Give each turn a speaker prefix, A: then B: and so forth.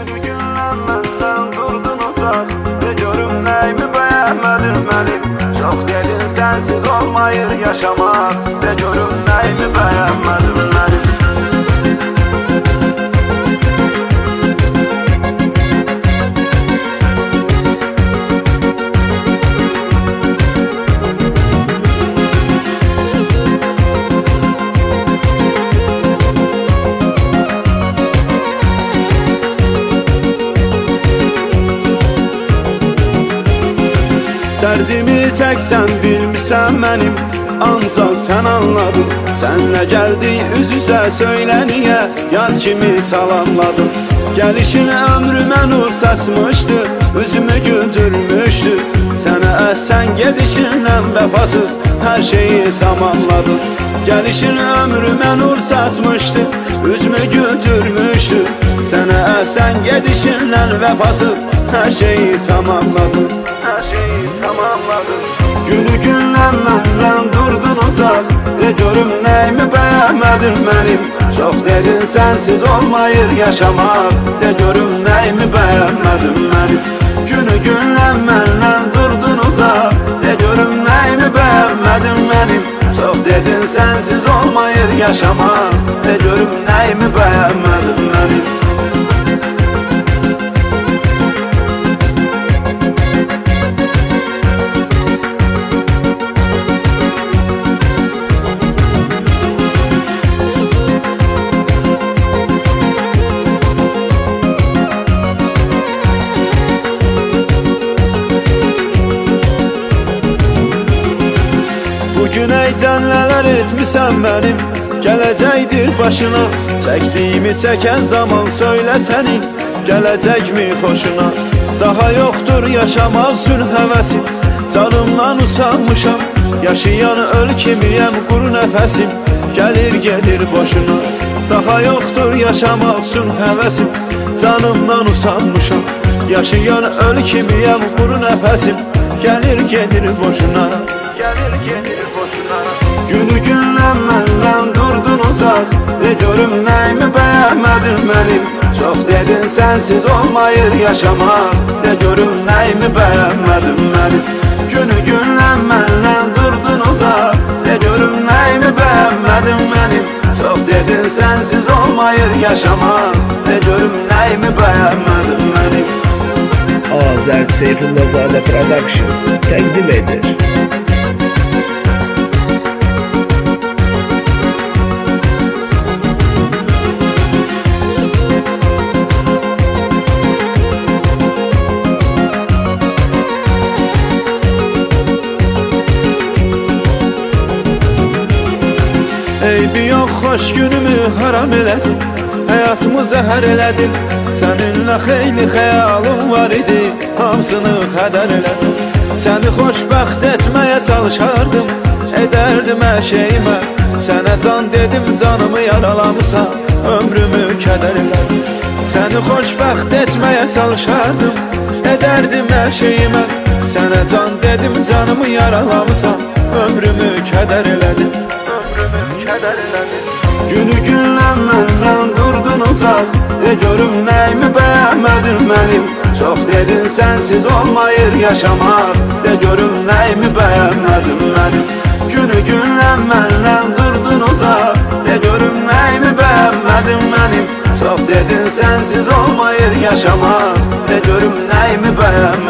A: Günü gündən məndən durdun uzaq, de görüm nəyimi bəyənmədin mənim. Çox dedin sənsiz olmayır yaşamaq, de görüm nəyimi bəyənmədin mənim. Dərdimi çəksən bilmirsən mənim, ancaq sən anladın. Sənlə gəldik üz-üzə söylə niyə, yad kimi salamladın. Gəlişin ömrümə nur saçmışdı, üzümü güldürmüşdü. Sənə əhsən gedişindən vəfasız hər şeyi tamamladın. Gəlişin ömrümə nur saçmışdı, üzümü güldürmüşdü. Sənə əhsən gedişindən vəfasız hər şeyi tamamladın. Hər şeyi tamamladın. Günü gündən məndən durdun uzaq, de görüm nəyimi bəyənmədin mənim. Çox dedin sənsiz olmayır yaşamaq, de görüm nəyimi bəyənmədin mənim. Günü gündən məndən durdun uzaq, de görüm nəyimi bəyənmədin mənim. Çox dedin sənsiz olmayır yaşamaq, de görüm nəyimi bəyənmədin mənim. Bugün eydən nələr etmisən mənim, gələcəkdir başına. Çəkdiyimi çəkən zaman söylə sənin, gələcəkmi xoşuna. Daha yoxdur yaşamaq üçün həvəsim, canımdan usanmışam. Yaşayan öl kimiyəm, quru nəfəsim, gəlir gedir boşuna. Daha yoxdur yaşamaq üçün həvəsim, canımdan usanmışam. Yaşayan öl kimiyəm, quru nəfəsim, gəlir gedir boşuna. Gəlir gedir boşuna. Günü gündən məndən durdun uzaq, de görüm nəyimi bəyənmədin mənim. Çox dedin sənsiz olmayır yaşamaq, de görüm nəyimi bəyənmədin mənim. Günü gündən məndən durdun uzaq, de görüm nəyimi bəyənmədin mənim. Çox dedin sənsiz olmayır yaşamaq, de görüm nəyimi bəyənmədin mənim.
B: Azər Seyfullazadə Production təqdim edir.
A: Eybi yox xoş günümü haram elədin, həyatımı zəhər elədin. Səninlə xeyli xəyalım var idi, hamısını xədər elədin. Səni xoşbəxt etməyə çalışardım, edərdim hər şeyimə. Sənə can dedim, canımı yaralamısan, ömrümü kədər elədin. Səni xoşbəxt etməyə çalışardım, edərdim hər şeyimə. Sənə can dedim, canımı yaralamısan, ömrümü kədər elədin. Günü gündən məndən durdun uzaq, de görüm nəyimi bəyənmədin mənim. Çox dedin sənsiz olmayır yaşamaq, de görüm nəyimi bəyənmədin mənim. Günü gündən məndən durdun uzaq, de görüm nəyimi bəyənmədin mənim. Çox dedin sənsiz olmayır yaşamaq, de görüm nəyimi bəyənmədin.